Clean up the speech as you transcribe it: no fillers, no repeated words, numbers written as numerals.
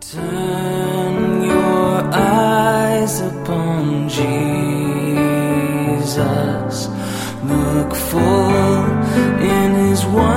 Turn your eyes upon Jesus. Look full in his wonderful